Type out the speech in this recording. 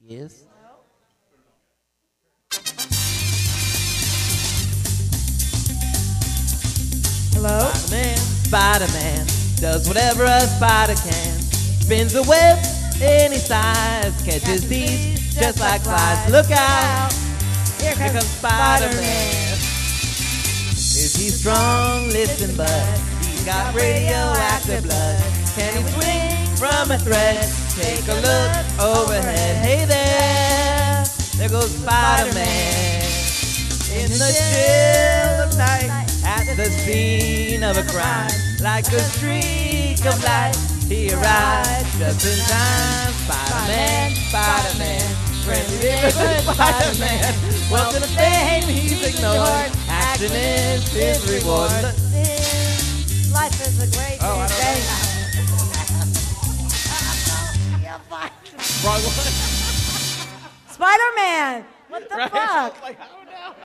Yes. Hello? Spider-Man does whatever a spider can. Spins a web any size, catches thieves just like flies. Look out! Here Here comes Spider-Man. Is he strong? Listen, bud. He's got radioactive blood. Can he swing from a thread? Take a look overhead. Hey there! There goes Spider-Man. In the chill of night, at the scene of a crime, like a streak of light, he arrives just in time. Spider-Man, Spider-Man, friendly neighborhood Spider-Man. Welcome to fame, he's ignored. Action is his reward. Life is a great thing. Wrong one. Spider-Man! What the Right? fuck? Like, I don't know.